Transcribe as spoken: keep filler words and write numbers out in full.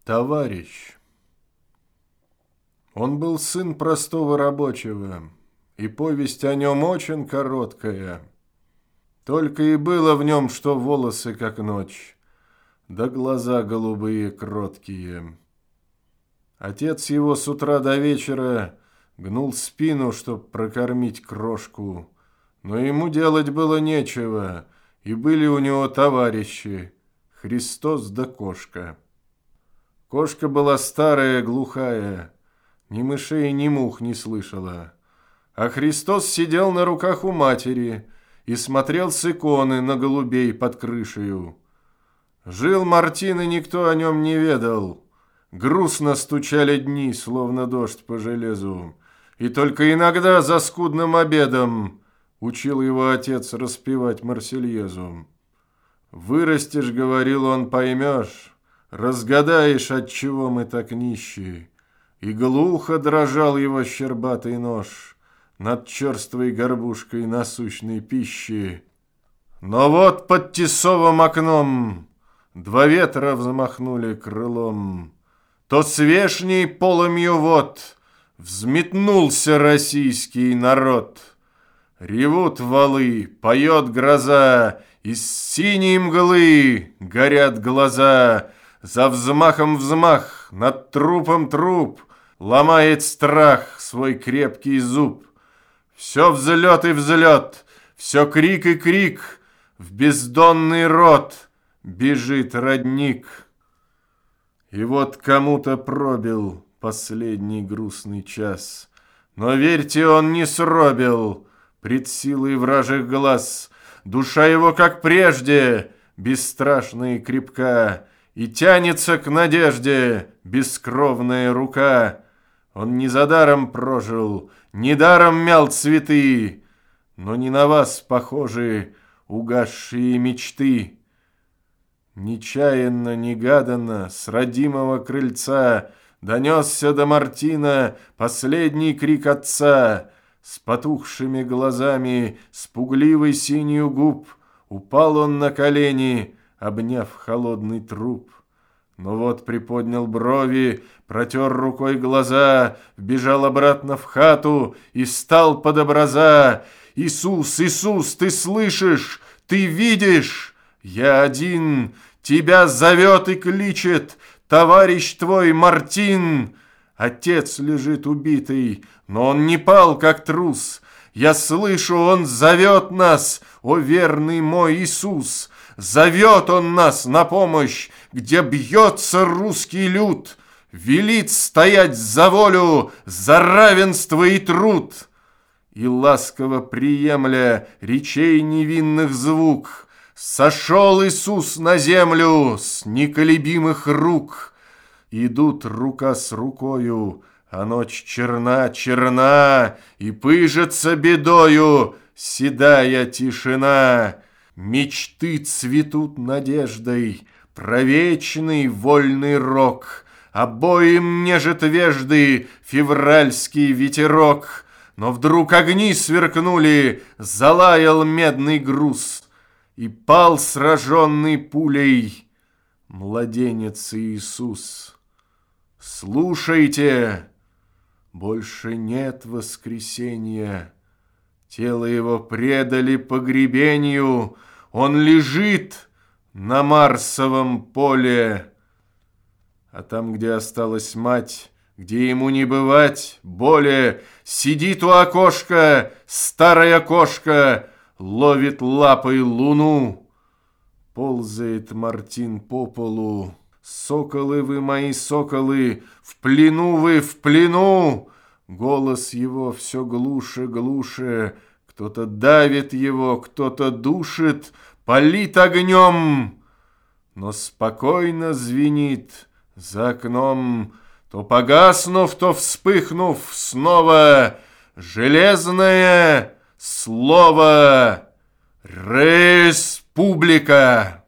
Товарищ. Он был сын простого рабочего, и повесть о нем очень короткая. Только и было в нем, что волосы, как ночь, да глаза голубые кроткие. Отец его с утра до вечера гнул спину, чтоб прокормить крошку, но ему делать было нечего, и были у него товарищи — Христос да кошка. Кошка была старая, глухая, ни мышей, ни мух не слышала. А Христос сидел на руках у матери и смотрел с иконы на голубей под крышею. Жил Мартин, и никто о нем не ведал. Грустно стучали дни, словно дождь по железу. И только иногда за скудным обедом учил его отец распевать Марсельезу. «Вырастешь, — говорил он, — поймешь, разгадаешь, отчего мы так нищие». И глухо дрожал его щербатый нож над черствой горбушкой насущной пищи. Но вот под тесовым окном два ветра взмахнули крылом. То свешней полымью вод взметнулся российский народ. Ревут валы, поет гроза, из синей мглы горят глаза. За взмахом взмах, над трупом труп, ломает страх свой крепкий зуб. Все взлет и взлет, все крик и крик, в бездонный рот бежит родник. И вот кому-то пробил последний грустный час, но верьте, он не сробил пред силой вражьих глаз. Душа его, как прежде, бесстрашна и крепка, и тянется к надежде бескровная рука. Он не за даром прожил, не даром мял цветы, но не на вас похожи угасшие мечты. Нечаянно, негаданно с родимого крыльца донесся до Мартина последний крик отца. С потухшими глазами, с пугливой синью губ упал он на колени, обняв холодный труп. Но вот приподнял брови, протер рукой глаза, вбежал обратно в хату и стал под образа. «Иисус, Иисус, ты слышишь, ты видишь? Я один, тебя зовет и кличет товарищ твой Мартин. Отец лежит убитый, но он не пал, как трус. Я слышу, он зовет нас, о верный мой Иисус. Зовет он нас на помощь, где бьется русский люд, велит стоять за волю, за равенство и труд». И ласково приемля речей невинных звук, сошел Иисус на землю с неколебимых рук. Идут рука с рукою, а ночь черна, черна, и пыжится бедою седая тишина. Мечты цветут надеждой, про вечный вольный рок, обоим нежит вежды февральский ветерок. Но вдруг огни сверкнули, залаял медный груз, и пал сраженный пулей младенец Иисус. Слушайте, больше нет воскресения. Тело его предали погребению, он лежит на Марсовом поле. А там, где осталась мать, где ему не бывать более, сидит у окошка старая кошка, ловит лапой луну. Ползает Мартин по полу. Соколы вы, мои соколы, в плену вы, в плену. Голос его все глуше, глуше. Кто-то давит его, кто-то душит, палит огнем. Но спокойно звенит за окном, то погаснув, то вспыхнув снова, железное слово «Республика».